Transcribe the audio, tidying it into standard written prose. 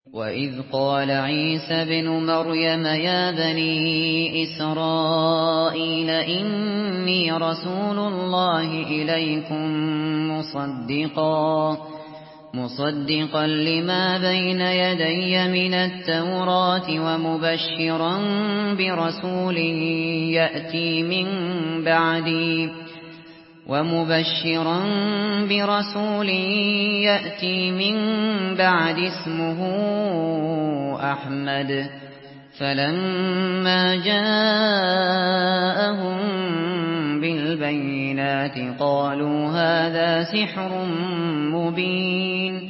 وَإِذْ قَالَ عِيسَى ابْنُ مَرْيَمَ يَا بَنِي إِسْرَائِيلَ إِنِّي رَسُولُ اللَّهِ إِلَيْكُم مُصَدِّقًا لِّمَا بَيْنَ يَدَيَّ مِنَ التَّوْرَاةِ ومبشرا برسول يأتي من بعد اسمه أحمد. فلما جاءهم بالبينات قالوا هذا سحر مبين.